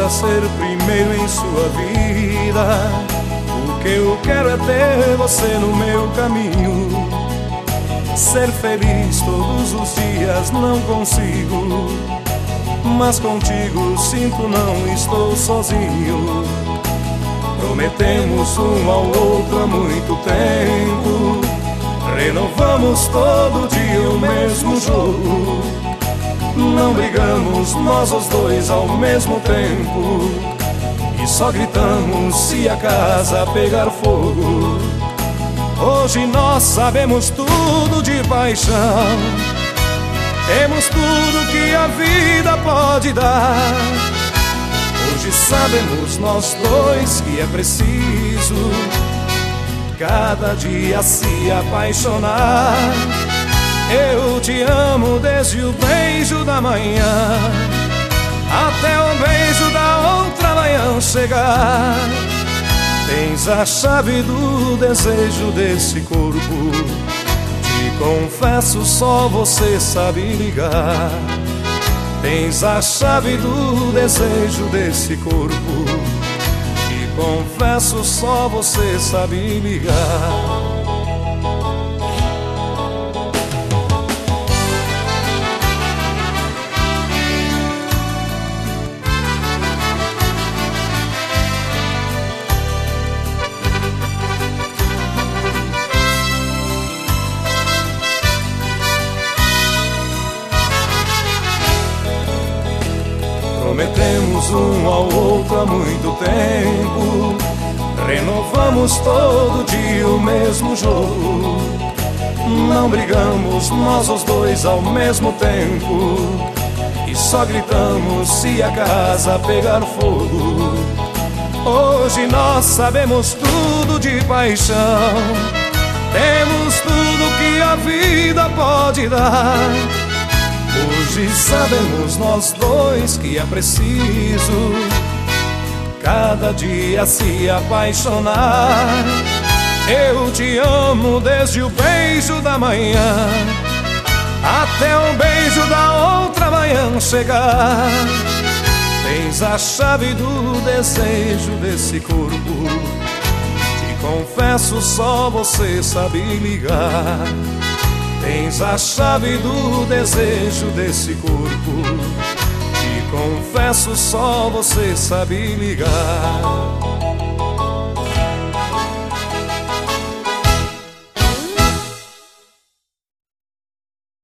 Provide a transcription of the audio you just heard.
a ser primeiro em sua vida. O que eu quero é ter você no meu caminho. Ser feliz todos os dias não consigo, mas contigo sinto não estou sozinho. Prometemos um ao outro há muito tempo, renovamos todo dia o mesmo jogo. Não brigamos nós os dois ao mesmo tempo, e só gritamos se a casa pegar fogo. Hoje nós sabemos tudo de paixão, temos tudo que a vida pode dar. Hoje sabemos nós dois que é preciso cada dia se apaixonar. Eu te amo desde o beijo da manhã até o beijo da outra manhã chegar. Tens a chave do desejo desse corpo, te confesso só você sabe ligar. Tens a chave do desejo desse corpo, te confesso só você sabe ligar. Prometemos um ao outro há muito tempo, renovamos todo dia o mesmo jogo. Não brigamos nós os dois ao mesmo tempo, e só gritamos se a casa pegar fogo. Hoje nós sabemos tudo de paixão, temos tudo que a vida pode dar. Hoje sabemos nós dois que é preciso cada dia se apaixonar. Eu te amo desde o beijo da manhã até o beijo da outra manhã chegar. Tens a chave do desejo desse corpo, te confesso só você sabe ligar. Tens a chave do desejo desse corpo, te confesso só você sabe ligar.